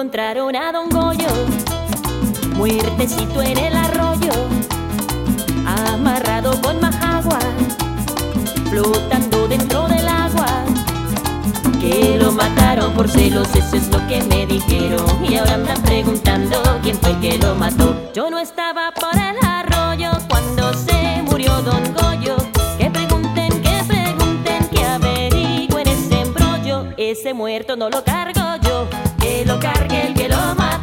encontraron a Don Goyo, muertecito en el arroyo, amarrado con majagua, flotando dentro del agua. Que lo mataron por celos, eso es lo que me dijeron. Y ahora andan preguntando quién fue el que lo mató. Yo no estaba por el arroyo cuando se murió Don Goyo. Que pregunten, que averigüen ese embrollo. Ese muerto no lo cargo yo, que lo cargue el que lo mató.